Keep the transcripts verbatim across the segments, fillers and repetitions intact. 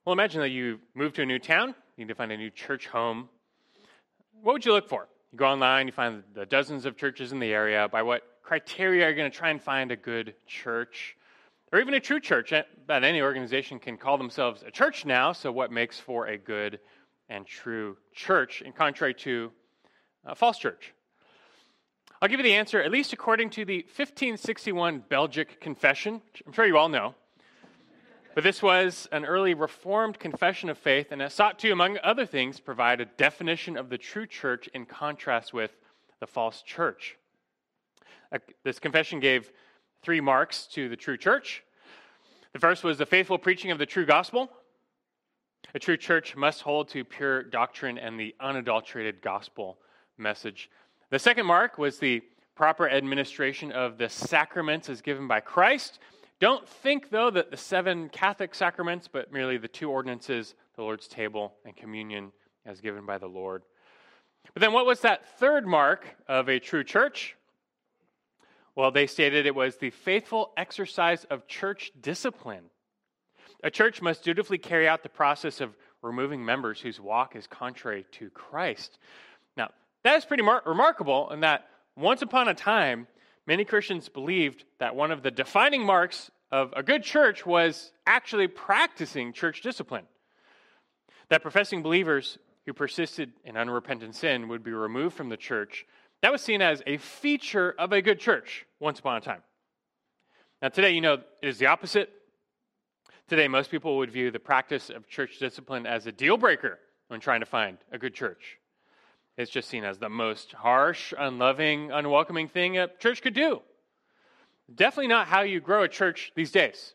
Well, imagine that you move to a new town, you need to find a new church home. What would you look for? You go online, you find the dozens of churches in the area. By what criteria are you going to try and find a good church? Or even a true church? But any organization can call themselves a church now, so what makes for a good and true church, in contrary to a false church? I'll give you the answer, at least according to the fifteen sixty-one Belgic Confession, which I'm sure you all know. But this was an early Reformed confession of faith, and it sought to, among other things, provide a definition of the true church in contrast with the false church. Uh, this confession gave three marks to the true church. The first was the faithful preaching of the true gospel. A true church must hold to pure doctrine and the unadulterated gospel message. The second mark was the proper administration of the sacraments as given by Christ. Don't think, though, that the seven Catholic sacraments, but merely the two ordinances, the Lord's table and communion as given by the Lord. But then what was that third mark of a true church? Well, they stated it was the faithful exercise of church discipline. A church must dutifully carry out the process of removing members whose walk is contrary to Christ. Now, that is pretty mar- remarkable in that once upon a time, many Christians believed that one of the defining marks of a good church was actually practicing church discipline. That professing believers who persisted in unrepentant sin would be removed from the church. That was seen as a feature of a good church once upon a time. Now today, you know, it is the opposite. Today, most people would view the practice of church discipline as a deal breaker when trying to find a good church. It's just seen as the most harsh, unloving, unwelcoming thing a church could do. Definitely not how you grow a church these days.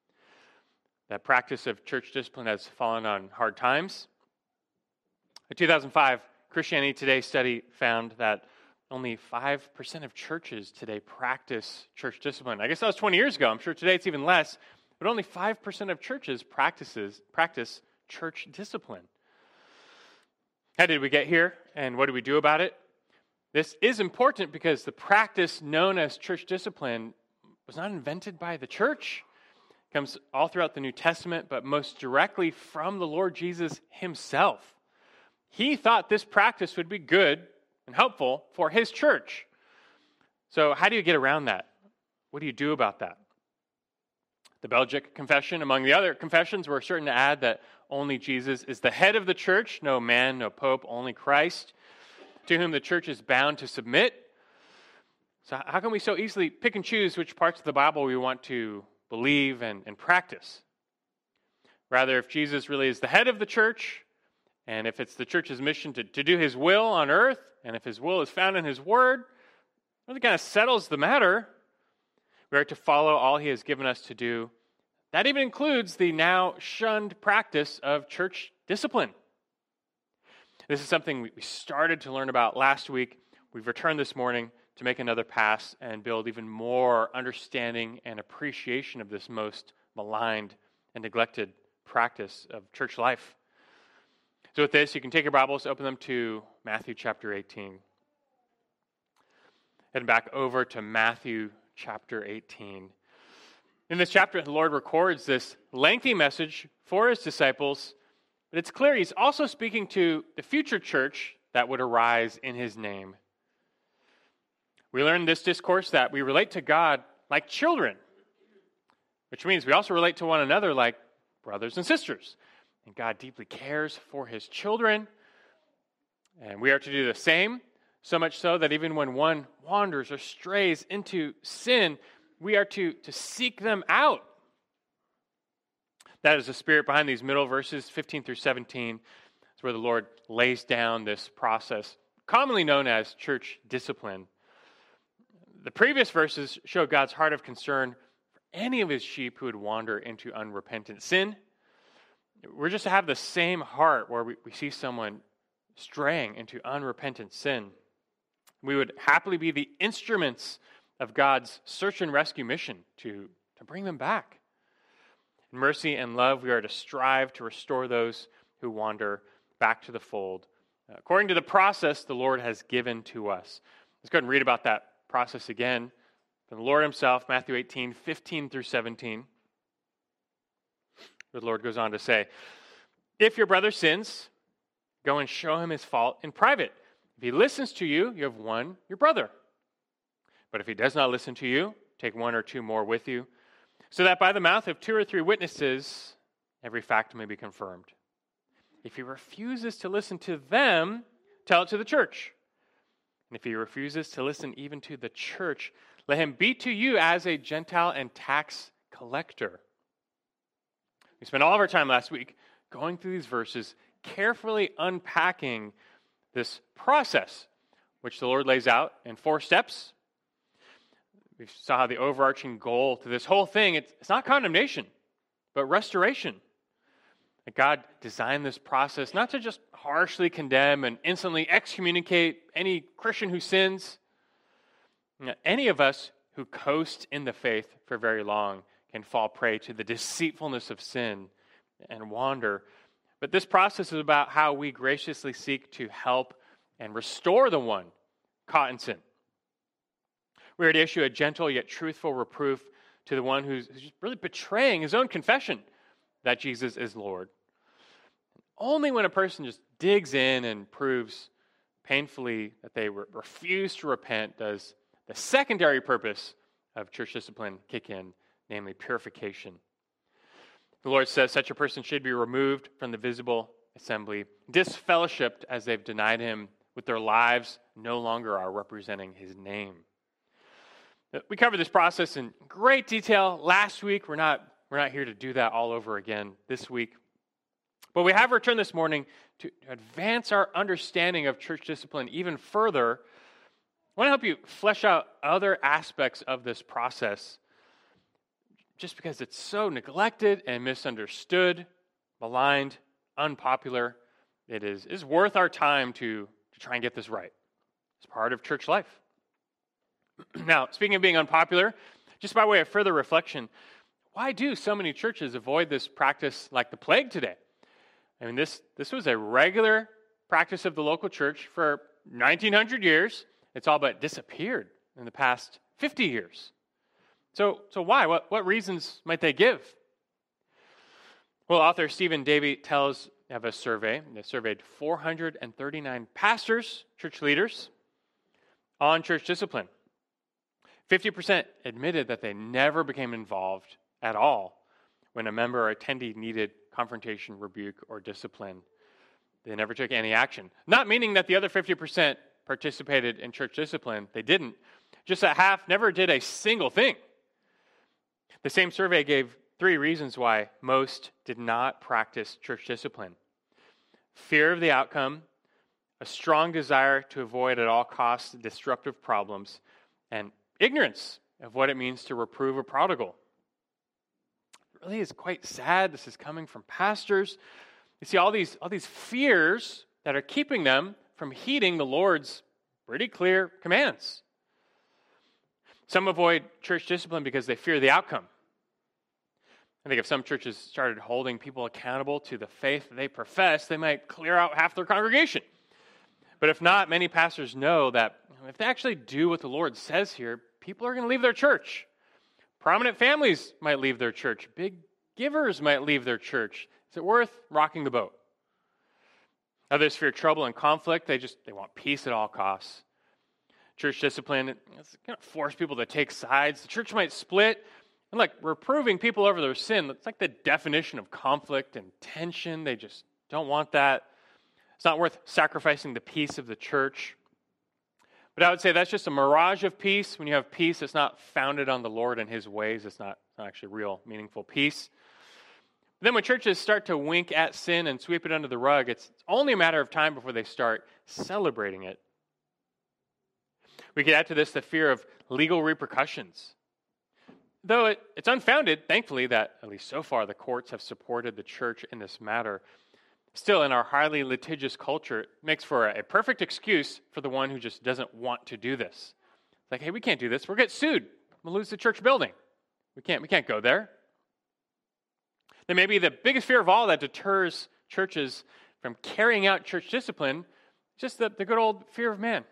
That practice of church discipline has fallen on hard times. A two thousand five Christianity Today study found that only five percent of churches today practice church discipline. I guess that was twenty years ago. I'm sure today it's even less, but only five percent of churches practices practice church discipline. How did we get here, and what do we do about it? This is important because the practice known as church discipline was not invented by the church. It comes all throughout the New Testament, but most directly from the Lord Jesus himself. He thought this practice would be good and helpful for his church. So how do you get around that? What do you do about that? The Belgic Confession, among the other confessions, were certain to add that only Jesus is the head of the church, no man, no pope, only Christ, to whom the church is bound to submit. So how can we so easily pick and choose which parts of the Bible we want to believe and, and practice? Rather, if Jesus really is the head of the church, and if it's the church's mission to, to do his will on earth, and if his will is found in his word, well, it kind of settles the matter. We are to follow all he has given us to do. That even includes the now shunned practice of church discipline. This is something we started to learn about last week. We've returned this morning to make another pass and build even more understanding and appreciation of this most maligned and neglected practice of church life. So with this, you can take your Bibles, open them to Matthew chapter eighteen. Head back over to Matthew chapter eighteen. In this chapter, the Lord records this lengthy message for his disciples, but it's clear he's also speaking to the future church that would arise in his name. We learn in this discourse that we relate to God like children, which means we also relate to one another like brothers and sisters. And God deeply cares for his children, and we are to do the same, so much so that even when one wanders or strays into sin, we are to, to seek them out. That is the spirit behind these middle verses, fifteen through seventeen. It's where the Lord lays down this process, commonly known as church discipline. The previous verses show God's heart of concern for any of his sheep who would wander into unrepentant sin. We're just to have the same heart where we, we see someone straying into unrepentant sin. We would happily be the instruments of God's search and rescue mission to, to bring them back. In mercy and love, we are to strive to restore those who wander back to the fold, according to the process the Lord has given to us. Let's go ahead and read about that process again from the Lord himself, Matthew eighteen, fifteen through seventeen. The Lord goes on to say, if your brother sins, go and show him his fault in private. If he listens to you, you have won your brother. But if he does not listen to you, take one or two more with you, so that by the mouth of two or three witnesses, every fact may be confirmed. If he refuses to listen to them, tell it to the church. And if he refuses to listen even to the church, let him be to you as a Gentile and tax collector. We spent all of our time last week going through these verses, carefully unpacking this process, which the Lord lays out in four steps. We saw how the overarching goal to this whole thing, it's, it's not condemnation, but restoration. That God designed this process not to just harshly condemn and instantly excommunicate any Christian who sins. You know, any of us who coast in the faith for very long can fall prey to the deceitfulness of sin and wander. But this process is about how we graciously seek to help and restore the one caught in sin. We are to issue a gentle yet truthful reproof to the one who's really betraying his own confession that Jesus is Lord. Only when a person just digs in and proves painfully that they re- refuse to repent does the secondary purpose of church discipline kick in, namely purification. The Lord says such a person should be removed from the visible assembly, disfellowshipped as they've denied him with their lives, no longer are representing his name. We covered this process in great detail last week. We're not, we're not here to do that all over again this week. But we have returned this morning to advance our understanding of church discipline even further. I want to help you flesh out other aspects of this process just because it's so neglected and misunderstood, maligned, unpopular. It is, is worth our time to, to try and get this right. It's part of church life. Now, speaking of being unpopular, just by way of further reflection, why do so many churches avoid this practice like the plague today? I mean, this, this was a regular practice of the local church for nineteen hundred years. It's all but disappeared in the past fifty years. So, so why? What, what reasons might they give? Well, author Stephen Davey tells of a survey. They surveyed four hundred thirty-nine pastors, church leaders, on church discipline. fifty percent admitted that they never became involved at all when a member or attendee needed confrontation, rebuke, or discipline. They never took any action. Not meaning that the other fifty percent participated in church discipline. They didn't. Just that half never did a single thing. The same survey gave three reasons why most did not practice church discipline. Fear of the outcome, a strong desire to avoid at all costs disruptive problems, and ignorance of what it means to reprove a prodigal. It really is quite sad. This is coming from pastors. You see all these, all these fears that are keeping them from heeding the Lord's pretty clear commands. Some avoid church discipline because they fear the outcome. I think if some churches started holding people accountable to the faith they profess, they might clear out half their congregation. But if not, many pastors know that if they actually do what the Lord says here, people are going to leave their church. Prominent families might leave their church. Big givers might leave their church. Is it worth rocking the boat? Others fear trouble and conflict. They just they want peace at all costs. Church discipline, it's going to force people to take sides. The church might split. And like reproving people over their sin, it's like the definition of conflict and tension. They just don't want that. It's not worth sacrificing the peace of the church. But I would say that's just a mirage of peace. When you have peace, it's not founded on the Lord and his ways. It's not, not actually real, meaningful peace. But then when churches start to wink at sin and sweep it under the rug, it's only a matter of time before they start celebrating it. We could add to this the fear of legal repercussions. Though it, it's unfounded, thankfully, that at least so far the courts have supported the church in this matter. Still, in our highly litigious culture, it makes for a, a perfect excuse for the one who just doesn't want to do this. It's like, hey, we can't do this. We'll get sued. We'll lose the church building. We can't, we can't go there. Then maybe the biggest fear of all that deters churches from carrying out church discipline, just the, the good old fear of man.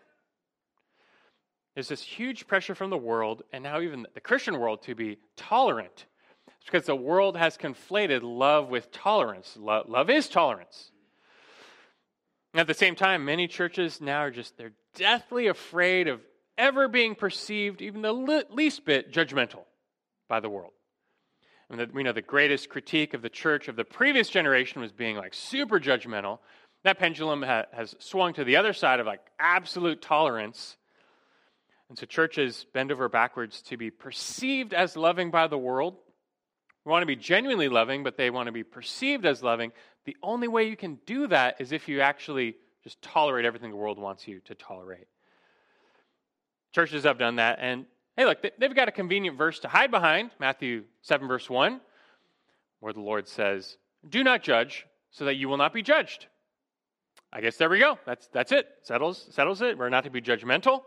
There's this huge pressure from the world, and now even the Christian world, to be tolerant. It's because the world has conflated love with tolerance. Lo- love is tolerance. At the same time, many churches now are just, they're deathly afraid of ever being perceived even the le- least bit judgmental by the world. And that we know the greatest critique of the church of the previous generation was being like super judgmental. That pendulum ha- has swung to the other side of like absolute tolerance. And so churches bend over backwards to be perceived as loving by the world. We want to be genuinely loving, but they want to be perceived as loving. The only way you can do that is if you actually just tolerate everything the world wants you to tolerate. Churches have done that, and hey, look, they've got a convenient verse to hide behind, Matthew seven, verse one, where the Lord says, "Do not judge, so that you will not be judged." I guess there we go. That's that's it. Settles settles it. We're not to be judgmental.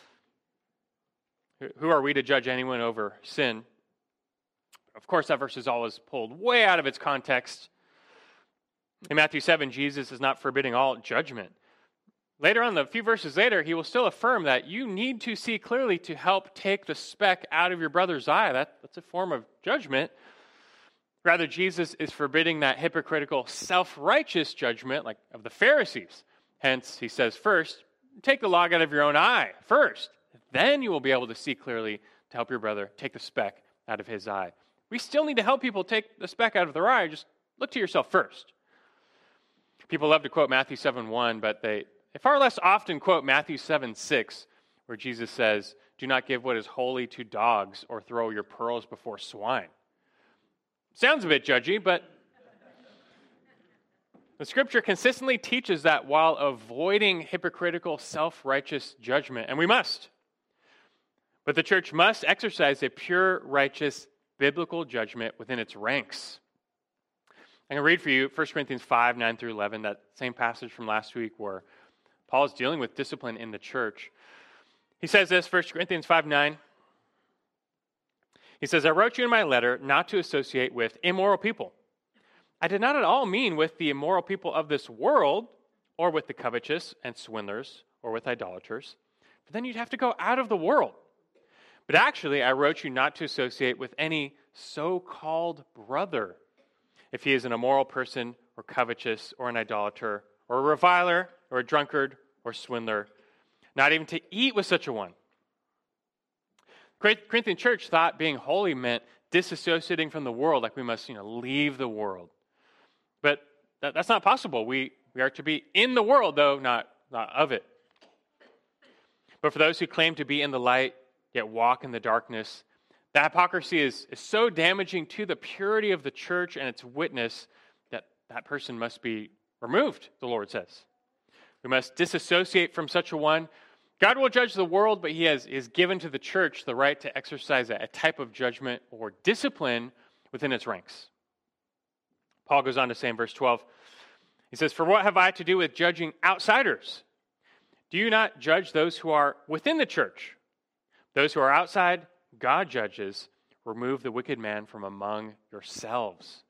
Who are we to judge anyone over sin? Of course, that verse is always pulled way out of its context. In Matthew seven, Jesus is not forbidding all judgment. Later on, a few verses later, he will still affirm that you need to see clearly to help take the speck out of your brother's eye. That, that's a form of judgment. Rather, Jesus is forbidding that hypocritical, self-righteous judgment like of the Pharisees. Hence, he says first, take the log out of your own eye first. Then you will be able to see clearly to help your brother take the speck out of his eye. We still need to help people take the speck out of their eye. Just look to yourself first. People love to quote Matthew seven one, but they, they far less often quote Matthew seven six, where Jesus says, "Do not give what is holy to dogs or throw your pearls before swine." Sounds a bit judgy, but the scripture consistently teaches that while avoiding hypocritical, self-righteous judgment, and we must, but the church must exercise a pure, righteous, biblical judgment within its ranks. I'm going to read for you First Corinthians five, nine through eleven, that same passage from last week where Paul is dealing with discipline in the church. He says this, First Corinthians five, nine. He says, "I wrote you in my letter not to associate with immoral people. I did not at all mean with the immoral people of this world, or with the covetous and swindlers, or with idolaters. For then you'd have to go out of the world. But actually, I wrote you not to associate with any so-called brother, if he is an immoral person, or covetous, or an idolater, or a reviler, or a drunkard, or swindler, not even to eat with such a one." Corinthian church thought being holy meant disassociating from the world, like we must, you know, leave the world. But that, that's not possible. We we are to be in the world, though not, not of it. But for those who claim to be in the light, yet walk in the darkness, the hypocrisy is, is so damaging to the purity of the church and its witness that that person must be removed, the Lord says. We must disassociate from such a one. God will judge the world, but he has is given to the church the right to exercise a, a type of judgment or discipline within its ranks. Paul goes on to say in verse twelve, he says, "For what have I to do with judging outsiders? Do you not judge those who are within the church? Those who are outside, God judges. Remove the wicked man from among yourselves."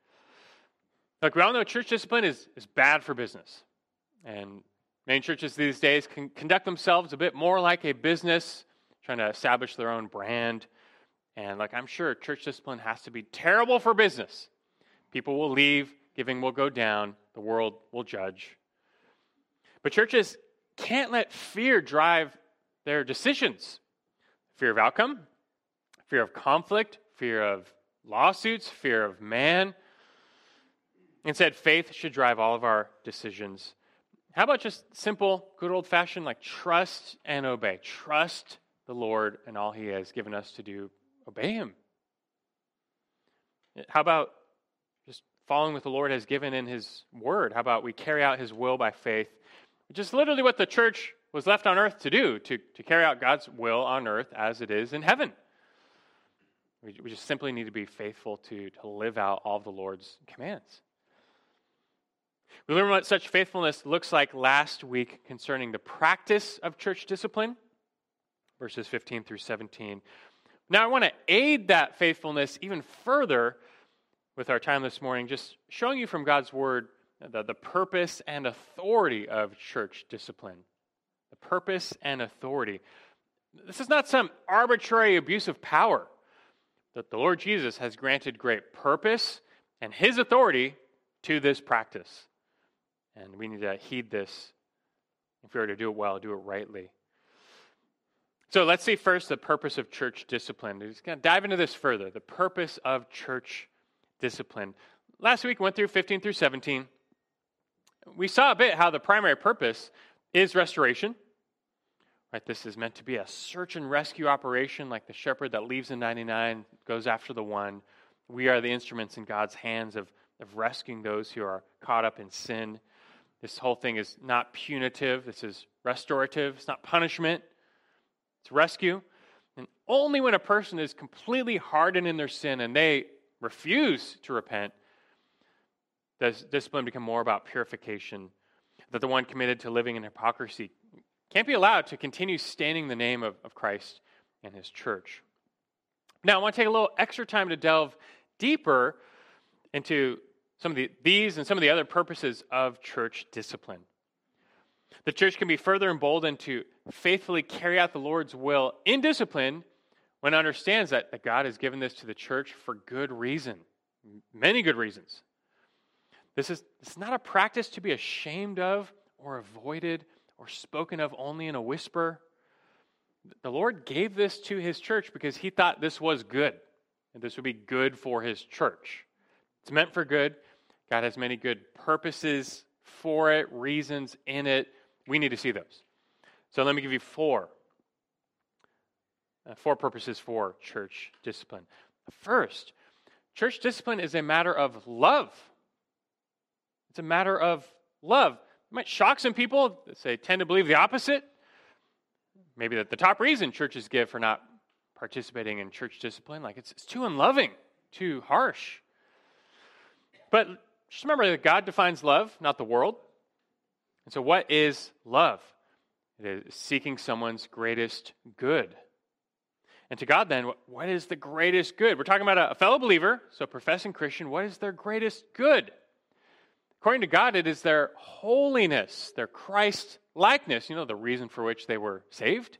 Look, we all know church discipline is, is bad for business. And many churches these days can conduct themselves a bit more like a business, trying to establish their own brand. And like I'm sure church discipline has to be terrible for business. People will leave, giving will go down, the world will judge. But churches can't let fear drive their decisions. Fear of outcome, fear of conflict, fear of lawsuits, fear of man. Instead, faith should drive all of our decisions. How about just simple, good old-fashioned, like trust and obey? Trust the Lord and all he has given us to do. Obey him. How about just following what the Lord has given in his word? How about we carry out his will by faith? Which is literally what the church was left on earth to do, to, to carry out God's will on earth as it is in heaven. We, we just simply need to be faithful to, to live out all of the Lord's commands. We learned what such faithfulness looks like last week concerning the practice of church discipline, verses fifteen through seventeen. Now I want to aid that faithfulness even further with our time this morning, just showing you from God's word the, the purpose and authority of church discipline. The purpose and authority. This is not some arbitrary abuse of power, that the Lord Jesus has granted great purpose and his authority to this practice. And we need to heed this. If we are to do it well, do it rightly. So let's see first the purpose of church discipline. We're just going to dive into this further. The purpose of church discipline. Last week we went through fifteen through seventeen. We saw a bit how the primary purpose is restoration. Right, this is meant to be a search and rescue operation, like the shepherd that leaves the ninety-nine, goes after the one. We are the instruments in God's hands of, of rescuing those who are caught up in sin. This whole thing is not punitive. This is restorative. It's not punishment. It's rescue. And only when a person is completely hardened in their sin and they refuse to repent does discipline become more about purification, that the one committed to living in hypocrisy can't be allowed to continue standing the name of, of Christ and his church. Now, I want to take a little extra time to delve deeper into some of the, these and some of the other purposes of church discipline. The church can be further emboldened to faithfully carry out the Lord's will in discipline when it understands that, that God has given this to the church for good reason, many good reasons. This is, this is not a practice to be ashamed of or avoided or spoken of only in a whisper. The Lord gave this to his church because he thought this was good, and this would be good for his church. It's meant for good. God has many good purposes for it, reasons in it. We need to see those. So let me give you four. Uh, four purposes for church discipline. First, church discipline is a matter of love. It's a matter of love. It might shock some people that say tend to believe the opposite. Maybe that the top reason churches give for not participating in church discipline, like it's, it's too unloving, too harsh. But just remember that God defines love, not the world. And so what is love? It is seeking someone's greatest good. And to God then, what is the greatest good? We're talking about a fellow believer, so professing Christian. What is their greatest good? According to God, it is their holiness, their Christ-likeness, you know, the reason for which they were saved.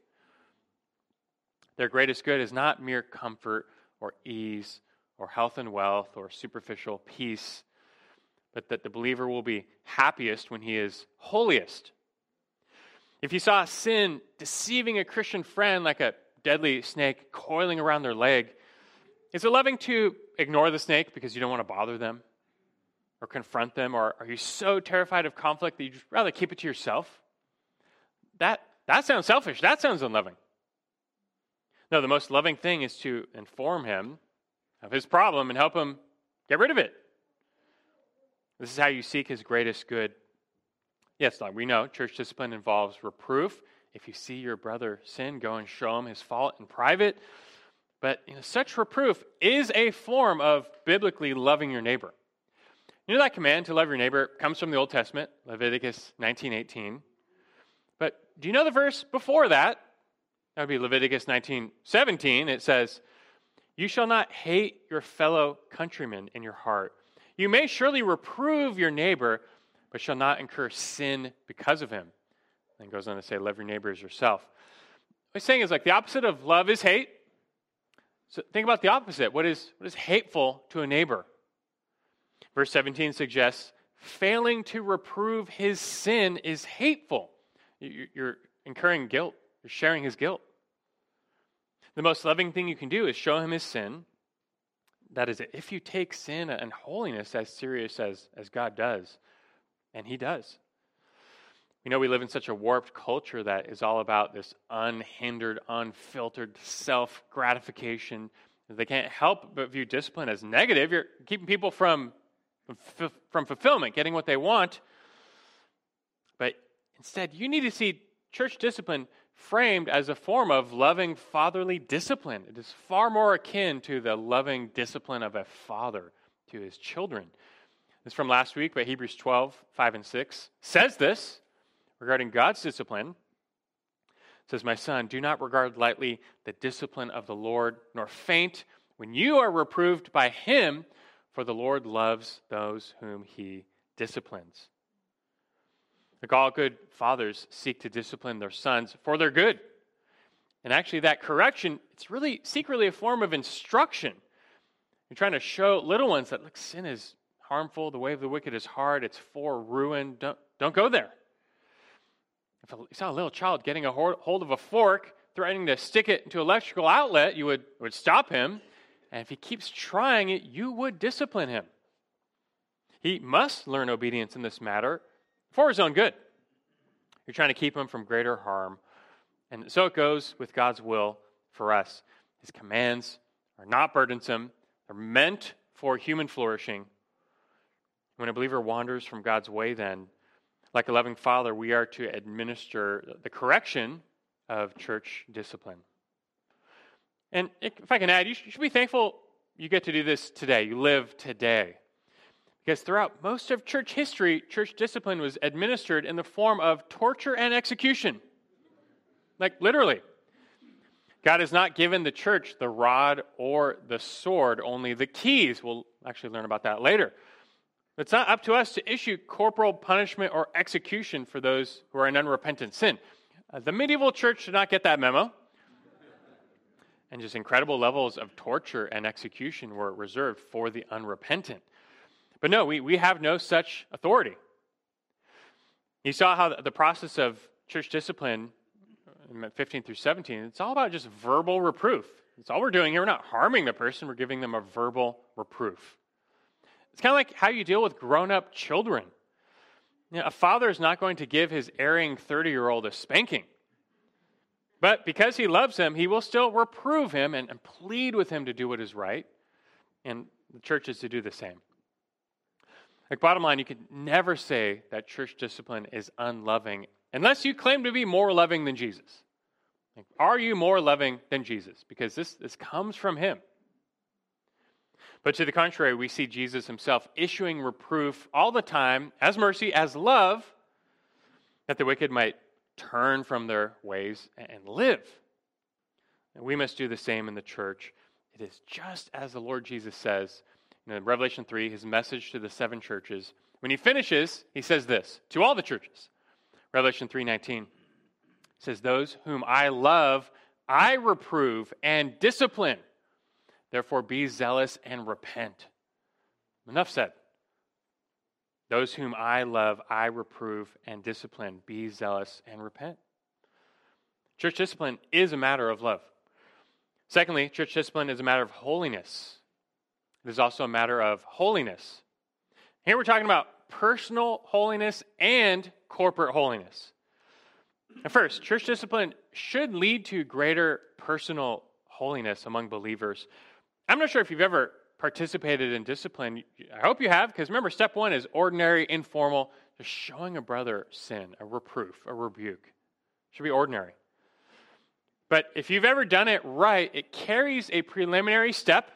Their greatest good is not mere comfort or ease or health and wealth or superficial peace, but that the believer will be happiest when he is holiest. If you saw sin deceiving a Christian friend like a deadly snake coiling around their leg, is it loving to ignore the snake because you don't want to bother them? Or confront them, or are you so terrified of conflict that you'd rather keep it to yourself? That, that sounds selfish. That sounds unloving. No, the most loving thing is to inform him of his problem and help him get rid of it. This is how you seek his greatest good. Yes, we know church discipline involves reproof. If you see your brother sin, go and show him his fault in private. But you know, such reproof is a form of biblically loving your neighbor. You know that command to love your neighbor comes from the Old Testament, Leviticus nineteen eighteen. But do you know the verse before that? That would be Leviticus nineteen seventeen. It says, "You shall not hate your fellow countrymen in your heart. You may surely reprove your neighbor, but shall not incur sin because of him." Then goes on to say, "Love your neighbor as yourself." What he's saying is like the opposite of love is hate. So think about the opposite. What is, what is hateful to a neighbor? Verse seventeen suggests failing to reprove his sin is hateful. You're incurring guilt. You're sharing his guilt. The most loving thing you can do is show him his sin. That is, if you take sin and holiness as serious as, as God does, and he does. You know, we live in such a warped culture that is all about this unhindered, unfiltered self-gratification. They can't help but view discipline as negative. You're keeping people from from fulfillment, getting what they want. But instead, you need to see church discipline framed as a form of loving fatherly discipline. It is far more akin to the loving discipline of a father to his children. This is from last week, but Hebrews twelve, five and six says this regarding God's discipline. It says, "My son, do not regard lightly the discipline of the Lord, nor faint when you are reproved by him, for the Lord loves those whom he disciplines." Like all good fathers seek to discipline their sons for their good. And actually that correction, it's really secretly a form of instruction. You're trying to show little ones that, look, sin is harmful, the way of the wicked is hard, it's for ruin, don't, don't go there. If you saw a little child getting a hold of a fork, threatening to stick it into an electrical outlet, you would, would stop him. And if he keeps trying it, you would discipline him. He must learn obedience in this matter for his own good. You're trying to keep him from greater harm. And so it goes with God's will for us. His commands are not burdensome. They're meant for human flourishing. When a believer wanders from God's way, then, like a loving father, we are to administer the correction of church discipline. And if I can add, you should be thankful you get to do this today. You live today. Because throughout most of church history, church discipline was administered in the form of torture and execution. Like literally. God has not given the church the rod or the sword, only the keys. We'll actually learn about that later. It's not up to us to issue corporal punishment or execution for those who are in unrepentant sin. Uh, the medieval church did not get that memo. And just incredible levels of torture and execution were reserved for the unrepentant. But no, we, we have no such authority. You saw how the process of church discipline, fifteen through seventeen, it's all about just verbal reproof. That's all we're doing here. We're not harming the person. We're giving them a verbal reproof. It's kind of like how you deal with grown-up children. You know, a father is not going to give his erring thirty-year-old a spanking. But because he loves him, he will still reprove him and, and plead with him to do what is right. And the church is to do the same. Like, bottom line, you can never say that church discipline is unloving unless you claim to be more loving than Jesus. Like, are you more loving than Jesus? Because this, this comes from him. But to the contrary, we see Jesus himself issuing reproof all the time as mercy, as love, that the wicked might turn from their ways and live. And we must do the same in the church. It is just as the Lord Jesus says in Revelation three, his message to the seven churches. When he finishes, he says this to all the churches. Revelation three nineteen says, "Those whom I love, I reprove and discipline. Therefore be zealous and repent." Enough said. Those whom I love, I reprove and discipline. Be zealous and repent. Church discipline is a matter of love. Secondly, church discipline is a matter of holiness. It is also a matter of holiness. Here we're talking about personal holiness and corporate holiness. At first, church discipline should lead to greater personal holiness among believers. I'm not sure if you've ever participated in discipline. I hope you have, because remember, step one is ordinary, informal, just showing a brother sin, a reproof, a rebuke. It should be ordinary. But if you've ever done it right, it carries a preliminary step.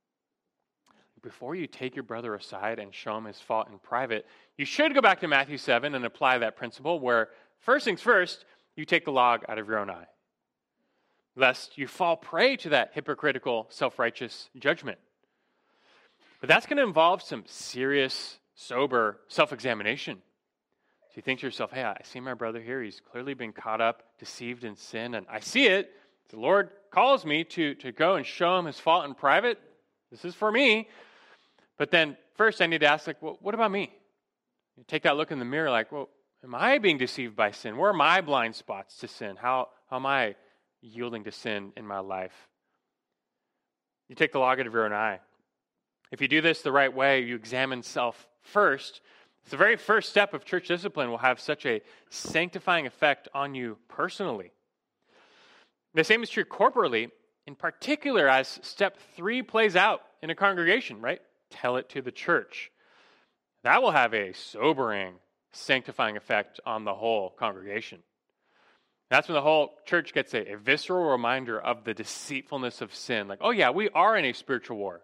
Before you take your brother aside and show him his fault in private, you should go back to Matthew seven and apply that principle where, first things first, you take the log out of your own eye, lest you fall prey to that hypocritical, self-righteous judgment. But that's going to involve some serious, sober self-examination. So you think to yourself, hey, I see my brother here. He's clearly been caught up, deceived in sin, and I see it. The Lord calls me to, to go and show him his fault in private. This is for me. But then first I need to ask, like, well, what about me? You take that look in the mirror like, well, am I being deceived by sin? Where are my blind spots to sin? How, how am I yielding to sin in my life? You take the log out of your own eye. If you do this the right way, you examine self first. It's the very first step of church discipline will have such a sanctifying effect on you personally. The same is true corporately, in particular as step three plays out in a congregation, right? Tell it to the church. That will have a sobering, sanctifying effect on the whole congregation. That's when the whole church gets a, a visceral reminder of the deceitfulness of sin. Like, oh yeah, we are in a spiritual war.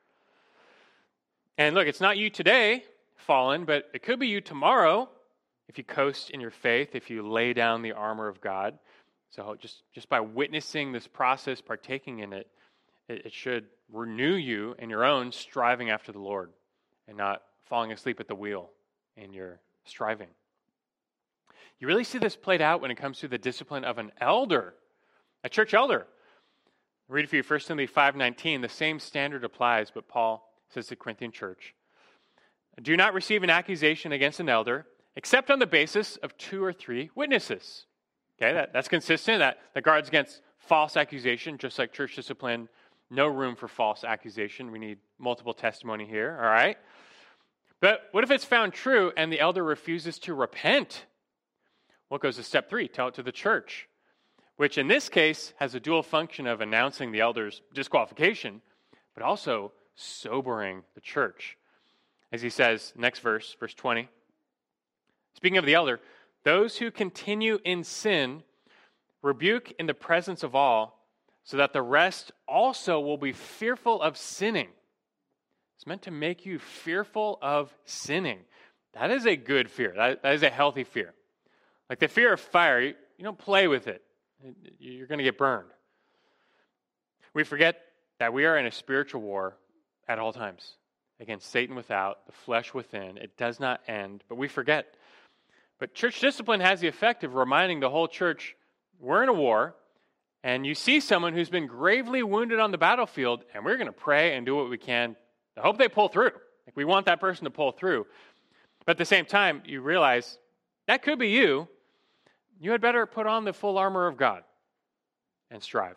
And look, it's not you today, fallen, but it could be you tomorrow if you coast in your faith, if you lay down the armor of God. So just, just by witnessing this process, partaking in it, it, it should renew you in your own striving after the Lord and not falling asleep at the wheel in your striving. You really see this played out when it comes to the discipline of an elder A church elder. I'll read it for you, First Timothy five nineteen. The same standard applies, but Paul says to the Corinthian church, do not receive an accusation against an elder, except on the basis of two or three witnesses. Okay, that, that's consistent. That, that guards against false accusation, just like church discipline. No room for false accusation. We need multiple testimony here, all right? But what if it's found true and the elder refuses to repent? Well, it goes to step three, tell it to the church, which in this case has a dual function of announcing the elder's disqualification, but also sobering the church. As he says, next verse, verse twenty, speaking of the elder, those who continue in sin rebuke in the presence of all, so that the rest also will be fearful of sinning. It's meant to make you fearful of sinning. That is a good fear. That, that is a healthy fear. Like the fear of fire, you, you don't play with it. You're going to get burned. We forget that we are in a spiritual war at all times against Satan without, the flesh within. It does not end, but we forget. But church discipline has the effect of reminding the whole church, we're in a war, and you see someone who's been gravely wounded on the battlefield, and we're going to pray and do what we can to hope they pull through. Like we want that person to pull through. But at the same time, you realize that could be you. You had better put on the full armor of God and strive.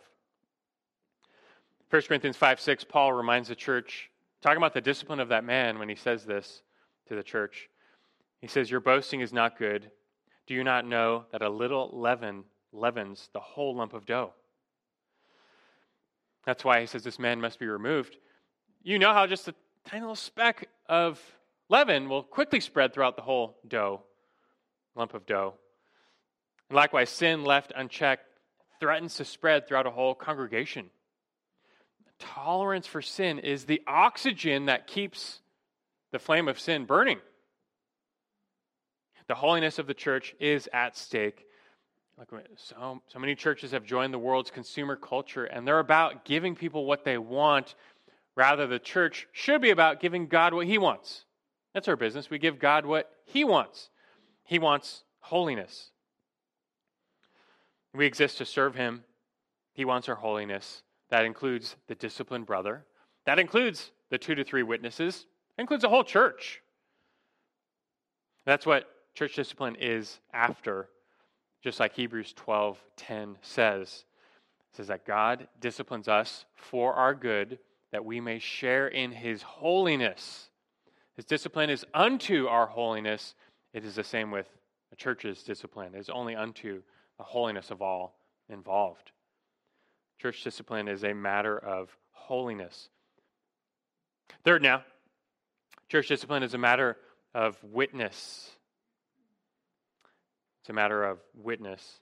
First Corinthians five six, Paul reminds the church, talking about the discipline of that man when he says this to the church. He says, your boasting is not good. Do you not know that a little leaven leavens the whole lump of dough? That's why he says this man must be removed. You know how just a tiny little speck of leaven will quickly spread throughout the whole dough, lump of dough. And likewise, sin left unchecked threatens to spread throughout a whole congregation. Tolerance for sin is the oxygen that keeps the flame of sin burning. The holiness of the church is at stake. Like so, so many churches have joined the world's consumer culture, and they're about giving people what they want. Rather, the church should be about giving God what he wants. That's our business. We give God what he wants. He wants holiness. We exist to serve him. He wants our holiness. That includes the disciplined brother. That includes the two to three witnesses. That includes the whole church. That's what church discipline is after, just like Hebrews twelve ten says. It says that God disciplines us for our good, that we may share in his holiness. His discipline is unto our holiness. It is the same with the church's discipline. It is only unto the holiness of all involved. Church discipline is a matter of holiness. Third now, church discipline is a matter of witness. It's a matter of witness.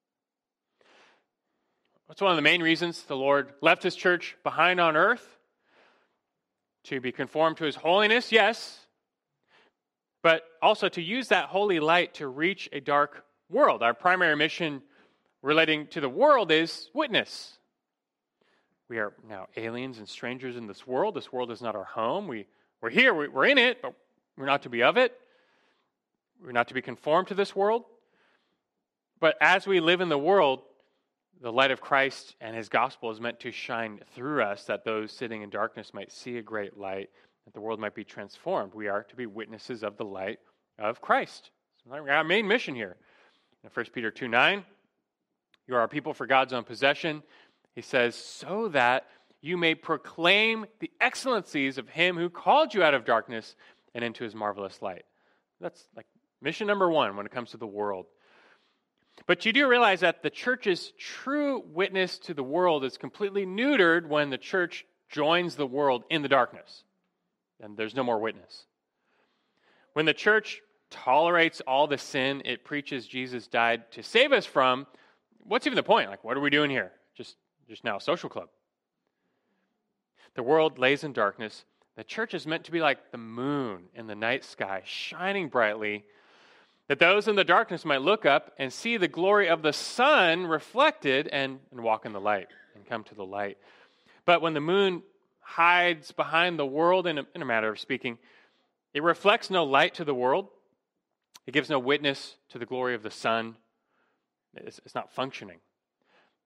What's one of the main reasons the Lord left his church behind on earth? To be conformed to his holiness, yes, but also to use that holy light to reach a dark world. Our primary mission relating to the world is witness. We are now aliens and strangers in this world. This world is not our home. We, we're here, we, we're in it, but we're not to be of it. We're not to be conformed to this world. But as we live in the world, the light of Christ and his gospel is meant to shine through us, that those sitting in darkness might see a great light, that the world might be transformed. We are to be witnesses of the light of Christ. So our main mission here. In First Peter two nine, you are a people for God's own possession. He says, so that you may proclaim the excellencies of him who called you out of darkness and into his marvelous light. That's like mission number one when it comes to the world. But you do realize that the church's true witness to the world is completely neutered when the church joins the world in the darkness. And there's no more witness. When the church tolerates all the sin it preaches Jesus died to save us from, what's even the point? Like, what are we doing here? Just, just now a social club. The world lays in darkness. The church is meant to be like the moon in the night sky, shining brightly, that those in the darkness might look up and see the glory of the sun reflected and, and walk in the light and come to the light. But when the moon hides behind the world, in a, in a matter of speaking, it reflects no light to the world. It gives no witness to the glory of the sun. It's, it's not functioning.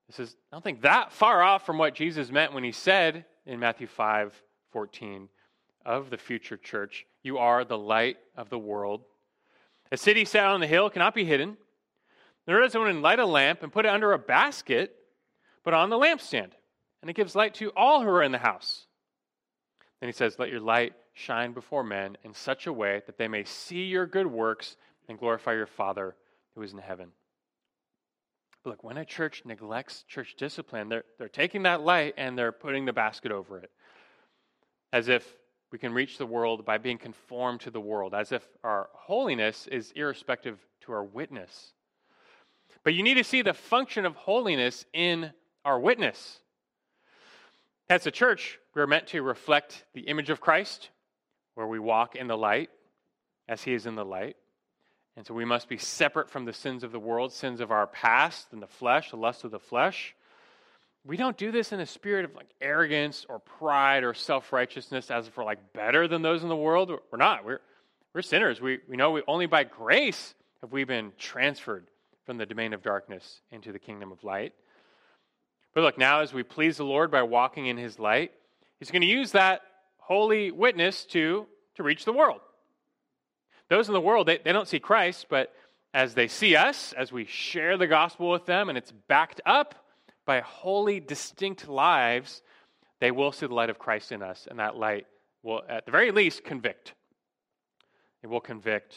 This is, I don't think, that far off from what Jesus meant when he said in Matthew five fourteen of the future church, you are the light of the world. A city set on the hill cannot be hidden. Nor does anyone light a lamp and put it under a basket, but on the lampstand, and it gives light to all who are in the house. Then he says, let your light shine before men in such a way that they may see your good works and glorify your Father who is in heaven. But look, when a church neglects church discipline, they're, they're taking that light and they're putting the basket over it, as if we can reach the world by being conformed to the world, as if our holiness is irrespective to our witness. But you need to see the function of holiness in our witness. As a church, we're meant to reflect the image of Christ, where we walk in the light as he is in the light. And so we must be separate from the sins of the world, sins of our past and the flesh, the lust of the flesh. We don't do this in a spirit of like arrogance or pride or self-righteousness as if we're like better than those in the world. We're not. We're, we're sinners. We, we know we only by grace have we been transferred from the domain of darkness into the kingdom of light. But look, now as we please the Lord by walking in his light, he's going to use that holy witness to, to reach the world. Those in the world, they, they don't see Christ, but as they see us, as we share the gospel with them, and it's backed up by holy, distinct lives, they will see the light of Christ in us, and that light will, at the very least, convict. It will convict.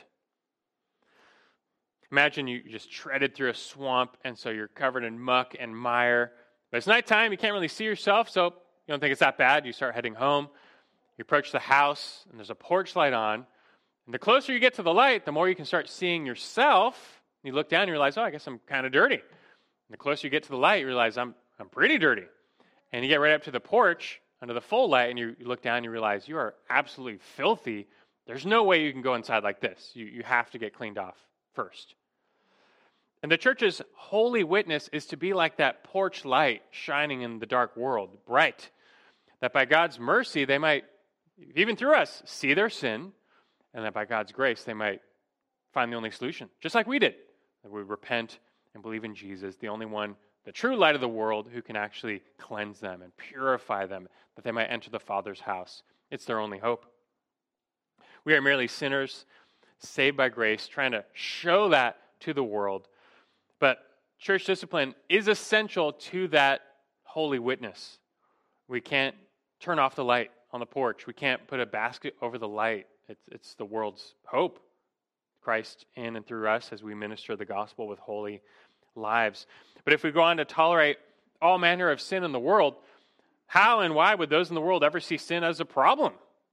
Imagine you just treaded through a swamp, and so you're covered in muck and mire. But it's nighttime, you can't really see yourself, so you don't think it's that bad. You start heading home. You approach the house, and there's a porch light on. And the closer you get to the light, the more you can start seeing yourself. You look down and you realize, oh, I guess I'm kind of dirty. And the closer you get to the light, you realize I'm I'm pretty dirty. And you get right up to the porch under the full light, and you, you look down and you realize you are absolutely filthy. There's no way you can go inside like this. You, you have to get cleaned off first. And the church's holy witness is to be like that porch light shining in the dark world, bright, that by God's mercy they might, even through us, see their sin, and that by God's grace they might find the only solution, just like we did, that we repent and believe in Jesus, the only one, the true light of the world, who can actually cleanse them and purify them, that they might enter the Father's house. It's their only hope. We are merely sinners, saved by grace, trying to show that to the world. But church discipline is essential to that holy witness. We can't turn off the light on the porch. We can't put a basket over the light. It's, it's the world's hope. Christ in and through us as we minister the gospel with holy lives. But if we go on to tolerate all manner of sin in the world, how and why would those in the world ever see sin as a problem?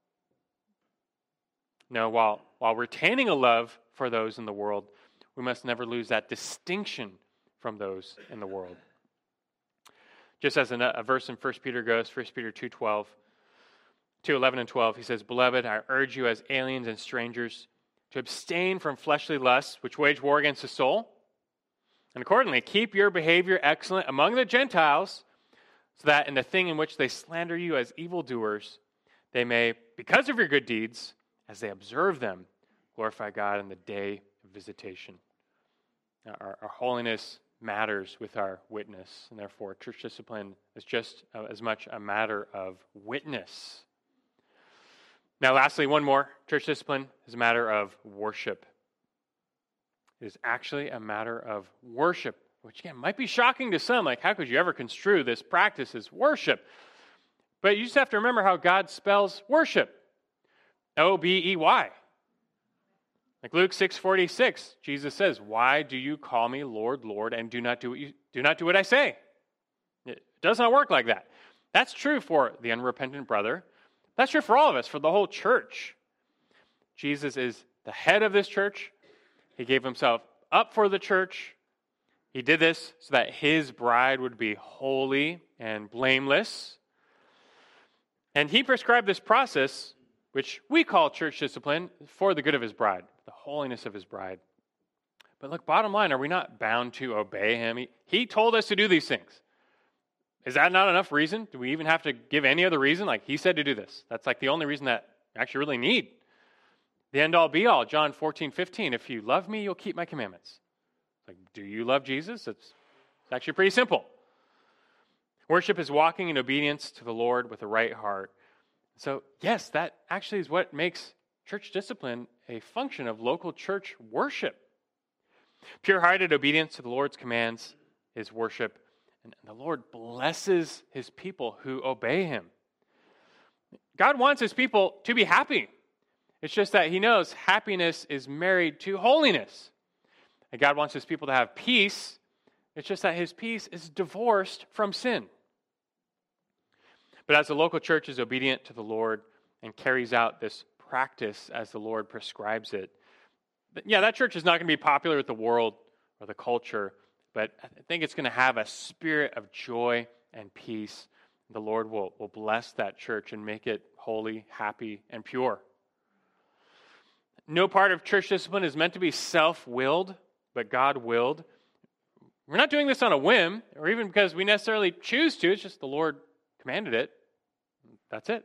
No, while, while retaining a love for those in the world, we must never lose that distinction from those in the world. Just as a, a verse in First Peter goes, First Peter two twelve, two eleven and twelve, he says, Beloved, I urge you as aliens and strangers to abstain from fleshly lusts, which wage war against the soul. And accordingly, keep your behavior excellent among the Gentiles, so that in the thing in which they slander you as evildoers, they may, because of your good deeds, as they observe them, glorify God in the day of visitation. Our, our holiness matters with our witness, and therefore church discipline is just as much a matter of witness. Now, lastly, one more. Church discipline is a matter of worship. It is actually a matter of worship, which again might be shocking to some. Like, how could you ever construe this practice as worship? But you just have to remember how God spells worship. O B E Y. Like Luke six forty-six, Jesus says, Why do you call me Lord, Lord, and do not do what you do not do what I say? It does not work like that. That's true for the unrepentant brother. That's true for all of us, for the whole church. Jesus is the head of this church. He gave himself up for the church. He did this so that his bride would be holy and blameless. And he prescribed this process, which we call church discipline, for the good of his bride, the holiness of his bride. But look, bottom line, are we not bound to obey him? He, he told us to do these things. Is that not enough reason? Do we even have to give any other reason? Like, he said to do this. That's like the only reason that we actually really need. The end-all, be-all, John fourteen fifteen, if you love me, you'll keep my commandments. Like, do you love Jesus? It's, it's actually pretty simple. Worship is walking in obedience to the Lord with a right heart. So, yes, that actually is what makes church discipline a function of local church worship. Pure-hearted obedience to the Lord's commands is worship, and the Lord blesses his people who obey him. God wants his people to be happy. It's just that he knows happiness is married to holiness. And God wants his people to have peace. It's just that his peace is divorced from sin. But as the local church is obedient to the Lord and carries out this practice as the Lord prescribes it, yeah, that church is not going to be popular with the world or the culture, but I think it's going to have a spirit of joy and peace. The Lord will, will bless that church and make it holy, happy, and pure. No part of church discipline is meant to be self-willed, but God-willed. We're not doing this on a whim, or even because we necessarily choose to. It's just the Lord commanded it. That's it.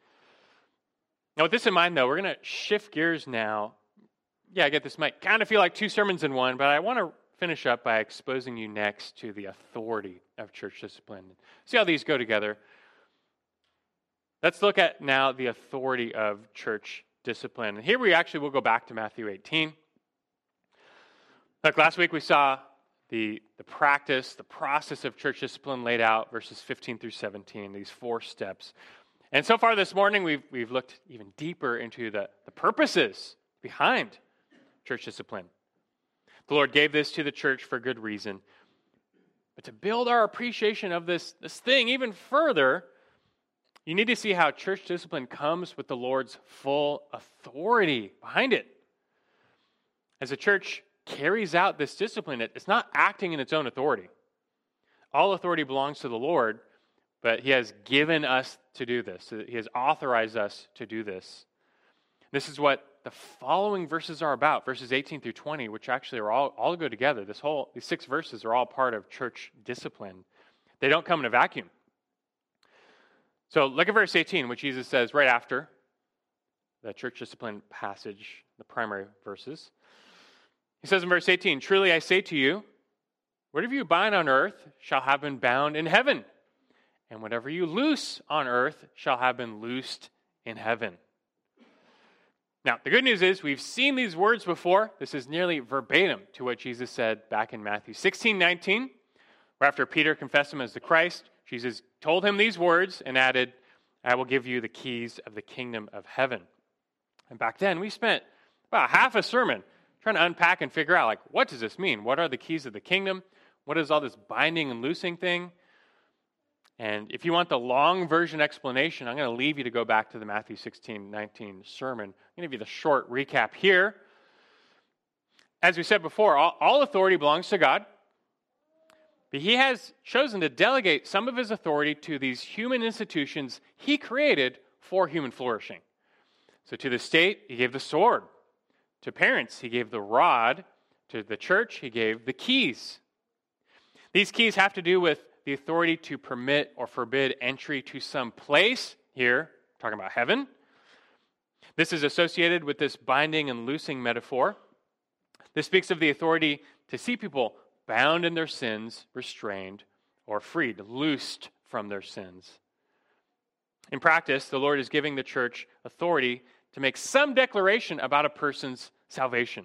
Now, with this in mind, though, we're going to shift gears now. Yeah, I get this might kind of feel like two sermons in one, but I want to finish up by exposing you next to the authority of church discipline. See how these go together. Let's look at now the authority of church discipline. And here we actually will go back to Matthew eighteen. Look, last week we saw the, the practice, the process of church discipline laid out, verses fifteen through seventeen, these four steps. And so far this morning, we've, we've looked even deeper into the, the purposes behind church discipline. The Lord gave this to the church for good reason. But to build our appreciation of this, this thing even further, you need to see how church discipline comes with the Lord's full authority behind it. As a church carries out this discipline, it's not acting in its own authority. All authority belongs to the Lord, but he has given us to do this. He has authorized us to do this. This is what the following verses are about, verses eighteen through twenty, which actually are all, all go together. This whole, these six verses are all part of church discipline. They don't come in a vacuum. So look at verse eighteen, which Jesus says right after the church discipline passage, the primary verses. He says in verse eighteen, "Truly I say to you, whatever you bind on earth shall have been bound in heaven, and whatever you loose on earth shall have been loosed in heaven." Now, the good news is we've seen these words before. This is nearly verbatim to what Jesus said back in Matthew sixteen nineteen, where after Peter confessed him as the Christ, Jesus told him these words and added, "I will give you the keys of the kingdom of heaven." And back then, we spent about half a sermon trying to unpack and figure out, like, what does this mean? What are the keys of the kingdom? What is all this binding and loosing thing? And if you want the long version explanation, I'm going to leave you to go back to the Matthew sixteen nineteen sermon. I'm going to give you the short recap here. As we said before, all, all authority belongs to God. But he has chosen to delegate some of his authority to these human institutions he created for human flourishing. So to the state, he gave the sword. To parents, he gave the rod. To the church, he gave the keys. These keys have to do with the authority to permit or forbid entry to some place, here, talking about heaven. This is associated with this binding and loosing metaphor. This speaks of the authority to see people bound in their sins, restrained, or freed, loosed from their sins. In practice, the Lord is giving the church authority to make some declaration about a person's salvation.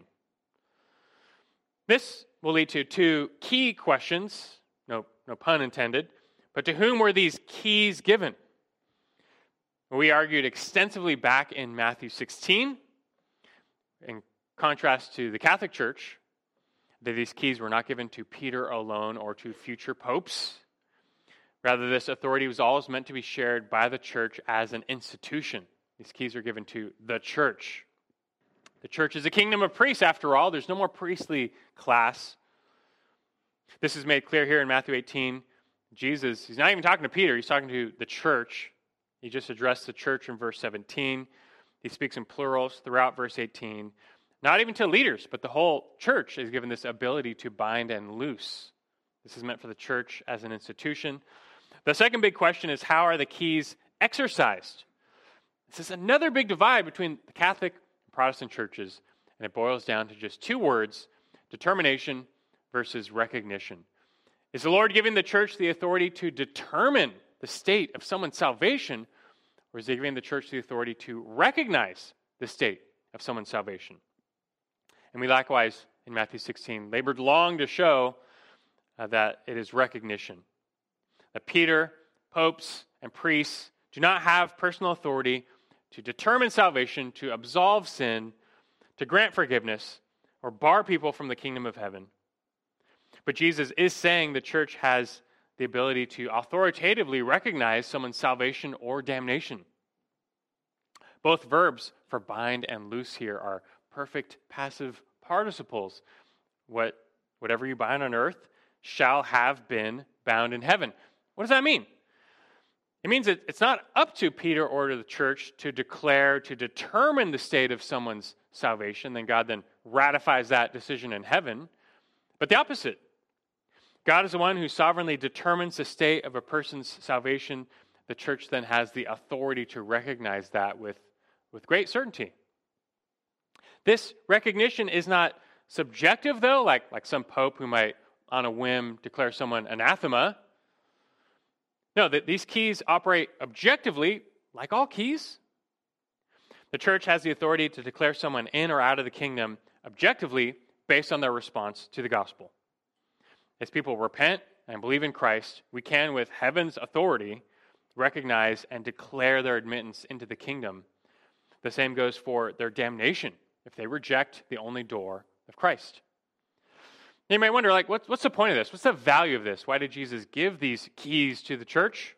This will lead to two key questions, no, no pun intended, but to whom were these keys given? We argued extensively back in Matthew sixteen, in contrast to the Catholic Church, that these keys were not given to Peter alone or to future popes. Rather, this authority was always meant to be shared by the church as an institution. These keys are given to the church. The church is a kingdom of priests, after all. There's no more priestly class. This is made clear here in Matthew eighteen. Jesus, he's not even talking to Peter, he's talking to the church. He just addressed the church in verse seventeen. He speaks in plurals throughout verse eighteen. Not even to leaders, but the whole church is given this ability to bind and loose. This is meant for the church as an institution. The second big question is, how are the keys exercised? This is another big divide between the Catholic and Protestant churches, and it boils down to just two words: determination versus recognition. Is the Lord giving the church the authority to determine the state of someone's salvation, or is he giving the church the authority to recognize the state of someone's salvation? And we likewise, in Matthew sixteen, labored long to show uh, that it is recognition. That Peter, popes, and priests do not have personal authority to determine salvation, to absolve sin, to grant forgiveness, or bar people from the kingdom of heaven. But Jesus is saying the church has the ability to authoritatively recognize someone's salvation or damnation. Both verbs for bind and loose here are perfect passive participles. What, whatever you bind on earth shall have been bound in heaven. What does that mean? It means that it's not up to Peter or to the church to declare, to determine the state of someone's salvation. Then God then ratifies that decision in heaven. But the opposite. God is the one who sovereignly determines the state of a person's salvation. The church then has the authority to recognize that with, with great certainty. This recognition is not subjective, though, like, like some pope who might, on a whim, declare someone anathema. No, that these keys operate objectively, like all keys. The church has the authority to declare someone in or out of the kingdom objectively based on their response to the gospel. As people repent and believe in Christ, we can, with heaven's authority, recognize and declare their admittance into the kingdom. The same goes for their damnation if they reject the only door of Christ. You may wonder, like, what's, what's the point of this? What's the value of this? Why did Jesus give these keys to the church?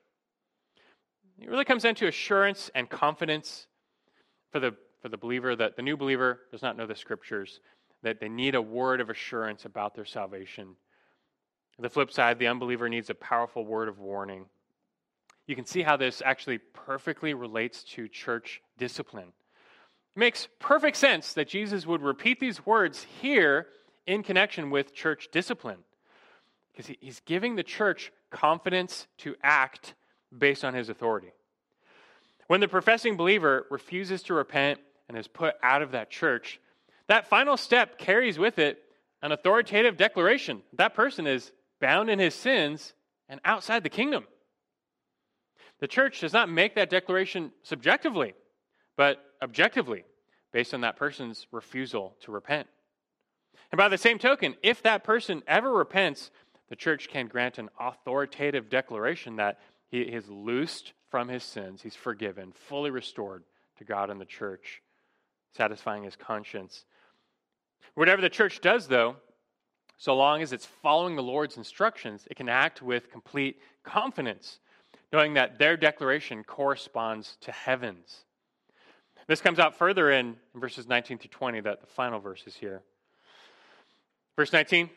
It really comes down to assurance and confidence for the, for the believer, that the new believer does not know the scriptures, that they need a word of assurance about their salvation. On the flip side, the unbeliever needs a powerful word of warning. You can see how this actually perfectly relates to church discipline. It makes perfect sense that Jesus would repeat these words here in connection with church discipline, because he's giving the church confidence to act based on his authority. When the professing believer refuses to repent and is put out of that church, that final step carries with it an authoritative declaration. That person is bound in his sins and outside the kingdom. The church does not make that declaration subjectively, but objectively, based on that person's refusal to repent. And by the same token, if that person ever repents, the church can grant an authoritative declaration that he is loosed from his sins, he's forgiven, fully restored to God and the church, satisfying his conscience. Whatever the church does, though, so long as it's following the Lord's instructions, it can act with complete confidence, knowing that their declaration corresponds to heaven's. This comes out further in, in verses nineteen through twenty, that the final verses here. Verse nineteen,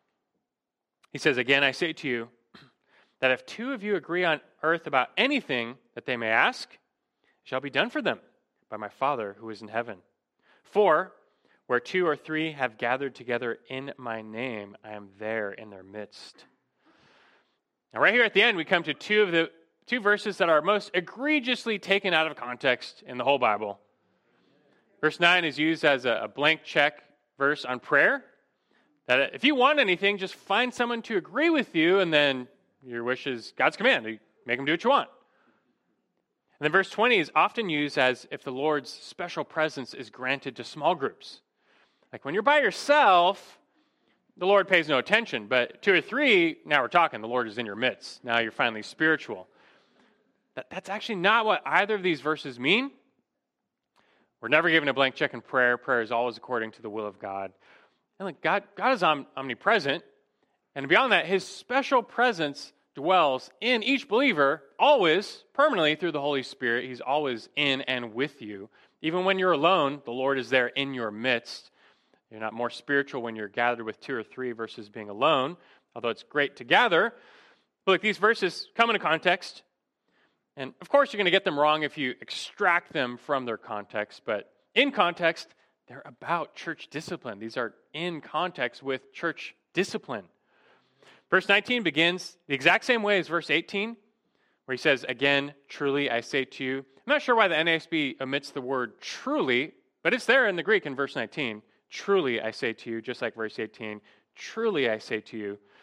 he says, "Again, I say to you, that if two of you agree on earth about anything that they may ask, it shall be done for them by my Father who is in heaven. For where two or three have gathered together in my name, I am there in their midst." Now, right here at the end, we come to two of the two verses that are most egregiously taken out of context in the whole Bible. Verse nine is used as a blank check verse on prayer. That if you want anything, just find someone to agree with you, and then your wish is God's command. You make them do what you want. And then verse twenty is often used as if the Lord's special presence is granted to small groups. Like when you're by yourself, the Lord pays no attention. But two or three, now we're talking, the Lord is in your midst. Now you're finally spiritual. That, that's actually not what either of these verses mean. We're never given a blank check in prayer. Prayer is always according to the will of God. And like God, God is om- omnipresent. And beyond that, his special presence dwells in each believer, always, permanently through the Holy Spirit. He's always in and with you. Even when you're alone, the Lord is there in your midst. You're not more spiritual when you're gathered with two or three versus being alone, although it's great to gather. But look, these verses come into context. And of course, you're going to get them wrong if you extract them from their context. But in context, they're about church discipline. These are in context with church discipline. Verse nineteen begins the exact same way as verse eighteen, where he says, "Again, truly I say to you." I'm not sure why the N A S B omits the word truly, but it's there in the Greek in verse nineteen. "Truly I say to you," just like verse eighteen. "Truly I say to you."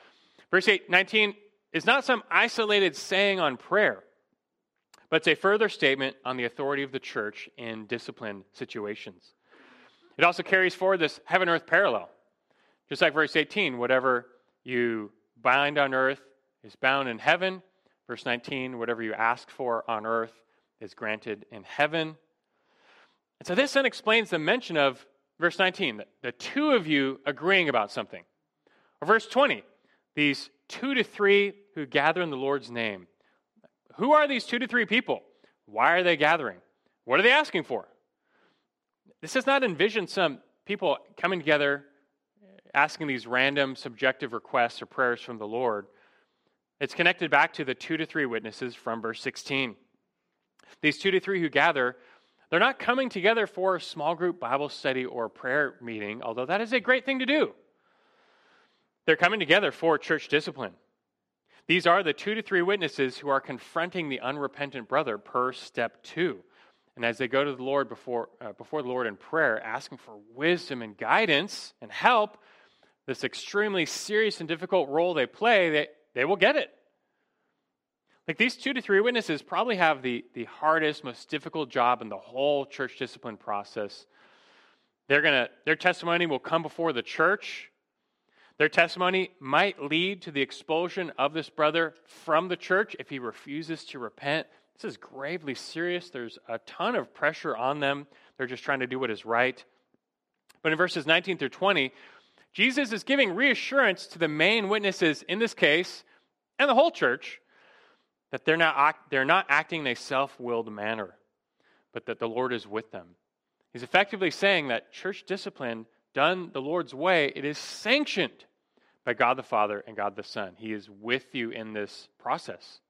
Verse eight, nineteen is not some isolated saying on prayer, but it's a further statement on the authority of the church in discipline situations. It also carries forward this heaven-earth parallel. Just like verse eighteen, whatever you bind on earth is bound in heaven. Verse nineteen, whatever you ask for on earth is granted in heaven. And so this then explains the mention of verse nineteen, the, the two of you agreeing about something. Or verse twenty, these two to three who gather in the Lord's name. Who are these two to three people? Why are they gathering? What are they asking for? This does not envision some people coming together asking these random subjective requests or prayers from the Lord. It's connected back to the two to three witnesses from verse sixteen. These two to three who gather, they're not coming together for a small group Bible study or prayer meeting, although that is a great thing to do. They're coming together for church discipline. These are the two to three witnesses who are confronting the unrepentant brother per step two. And as they go to the Lord before, uh, before the Lord in prayer, asking for wisdom and guidance and help, this extremely serious and difficult role they play, they, they will get it. Like these two to three witnesses probably have the, the hardest, most difficult job in the whole church discipline process. They're gonna, their testimony will come before the church. Their testimony might lead to the expulsion of this brother from the church if he refuses to repent. This is gravely serious. There's a ton of pressure on them. They're just trying to do what is right. But in verses nineteen through twenty, Jesus is giving reassurance to the main witnesses in this case and the whole church that they're not, act, they're not acting in a self-willed manner, but that the Lord is with them. He's effectively saying that church discipline done the Lord's way, it is sanctioned by God the Father and God the Son. He is with you in this process.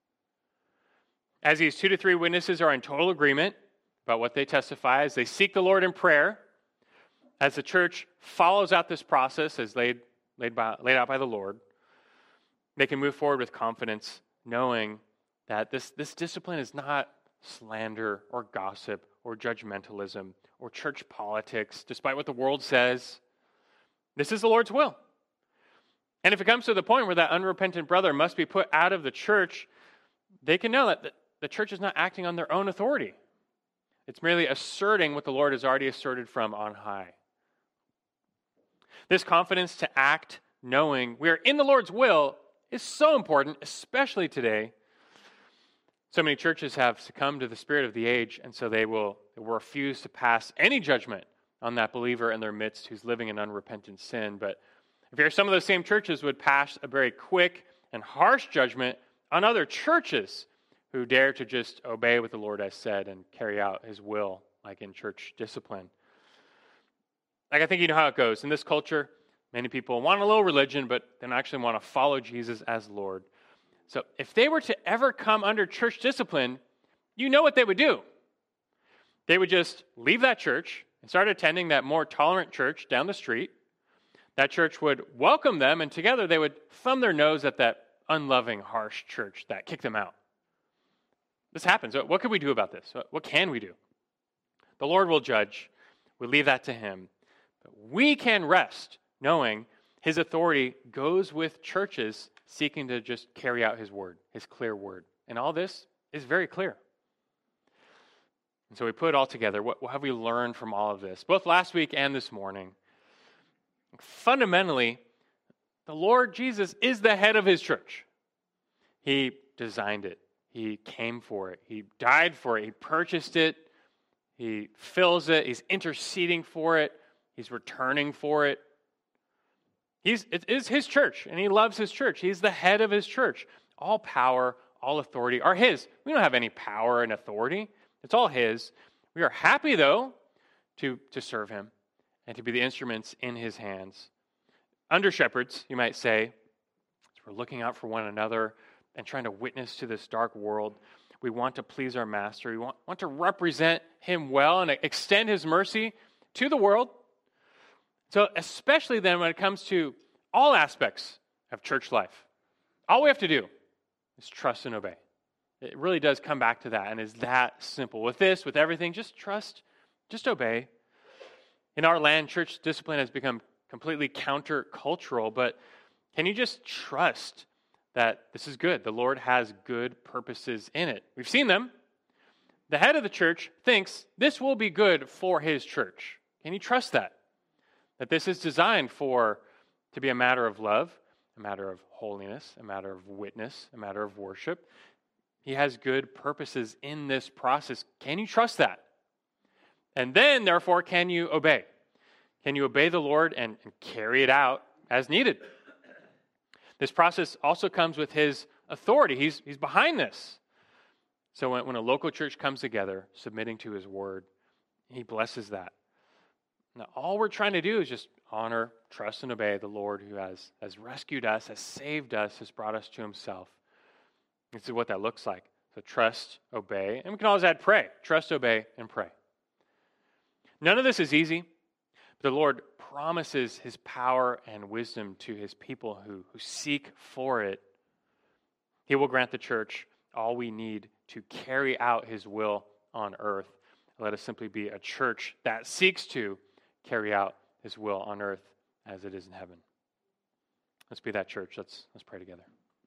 As these two to three witnesses are in total agreement about what they testify, as they seek the Lord in prayer, as the church follows out this process as laid, laid, by, laid out by the Lord, they can move forward with confidence, knowing that this, this discipline is not slander or gossip or judgmentalism or church politics, despite what the world says. This is the Lord's will. And if it comes to the point where that unrepentant brother must be put out of the church, they can know that the church is not acting on their own authority. It's merely asserting what the Lord has already asserted from on high. This confidence to act knowing we are in the Lord's will is so important, especially today. So many churches have succumbed to the spirit of the age, and so they will, they will refuse to pass any judgment on that believer in their midst who's living in unrepentant sin. But if here some of those same churches would pass a very quick and harsh judgment on other churches who dare to just obey what the Lord has said and carry out his will, like in church discipline. Like I think you know how it goes. In this culture, many people want a little religion, but they don't actually want to follow Jesus as Lord. So if they were to ever come under church discipline, you know what they would do. They would just leave that church and start attending that more tolerant church down the street. That church would welcome them, and together they would thumb their nose at that unloving, harsh church that kicked them out. This happens. What can we do about this? What can we do? The Lord will judge. We leave that to him. But we can rest knowing his authority goes with churches seeking to just carry out his word, his clear word. And all this is very clear. And so we put it all together. What, what have we learned from all of this, both last week and this morning? Fundamentally, the Lord Jesus is the head of his church. He designed it. He came for it. He died for it. He purchased it. He fills it. He's interceding for it. He's returning for it. He's, it is his church, and he loves his church. He's the head of his church. All power, all authority are his. We don't have any power and authority. It's all his. We are happy, though, to, to serve him and to be the instruments in his hands. Under shepherds, you might say, we're looking out for one another and trying to witness to this dark world. We want to please our master. We want, want to represent him well and extend his mercy to the world. So especially then when it comes to all aspects of church life, all we have to do is trust and obey. It really does come back to that, and is that simple. With this, with everything, just trust, just obey. In our land, church discipline has become completely counter-cultural, but can you just trust that this is good. The Lord has good purposes in it. We've seen them. The head of the church thinks this will be good for his church. Can you trust that? That this is designed for to be a matter of love, a matter of holiness, a matter of witness, a matter of worship. He has good purposes in this process. Can you trust that? And then, therefore, can you obey? Can you obey the Lord and, and carry it out as needed? This process also comes with his authority. He's, he's behind this. So when, when a local church comes together, submitting to his word, he blesses that. Now, all we're trying to do is just honor, trust, and obey the Lord who has, has rescued us, has saved us, has brought us to himself. This is what that looks like. So trust, obey, and we can always add pray. Trust, obey, and pray. None of this is easy. But the Lord promises his power and wisdom to his people who, who seek for it. He will grant the church all we need to carry out his will on earth. Let us simply be a church that seeks to carry out his will on earth as it is in heaven. Let's be that church. Let's, let's pray together.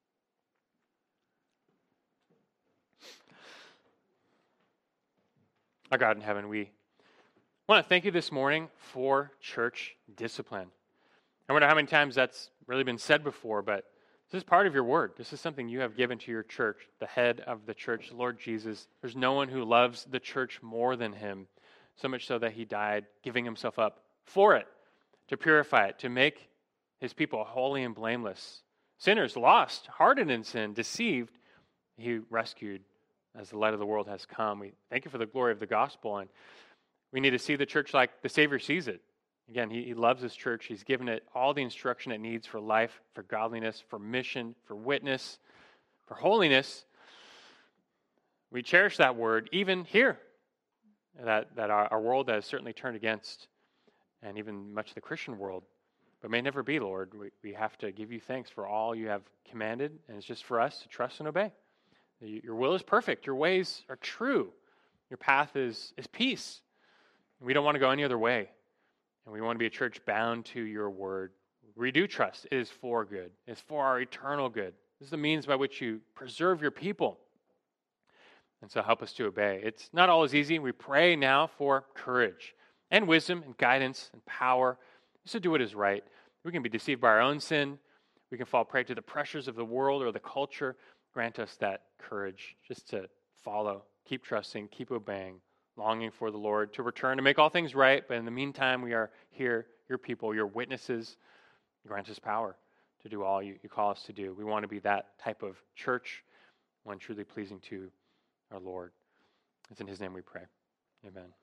Our God in heaven, we want to thank you this morning for church discipline. I wonder how many times that's really been said before, but this is part of your word. This is something you have given to your church, the head of the church, Lord Jesus. There's no one who loves the church more than him, so much so that he died, giving himself up for it, to purify it, to make his people holy and blameless. Sinners lost, hardened in sin, deceived, he rescued as the light of the world has come. We thank you for the glory of the gospel, and we need to see the church like the Savior sees it. Again, he, he loves his church. He's given it all the instruction it needs for life, for godliness, for mission, for witness, for holiness. We cherish that word even here, that, that our, our world has certainly turned against, and even much of the Christian world, but may never be, Lord. We, we have to give you thanks for all you have commanded, and it's just for us to trust and obey. Your will is perfect. Your ways are true. Your path is, is peace. We don't want to go any other way. And we want to be a church bound to your word. We do trust it is for good. It's for our eternal good. This is the means by which you preserve your people. And so help us to obey. It's not always easy. We pray now for courage and wisdom and guidance and power just to do what is right. We can be deceived by our own sin. We can fall prey to the pressures of the world or the culture. Grant us that courage just to follow, keep trusting, keep obeying, longing for the Lord to return to make all things right. But in the meantime, we are here, your people, your witnesses. Grant us power to do all you, you call us to do. We want to be that type of church, one truly pleasing to our Lord. It's in his name we pray. Amen.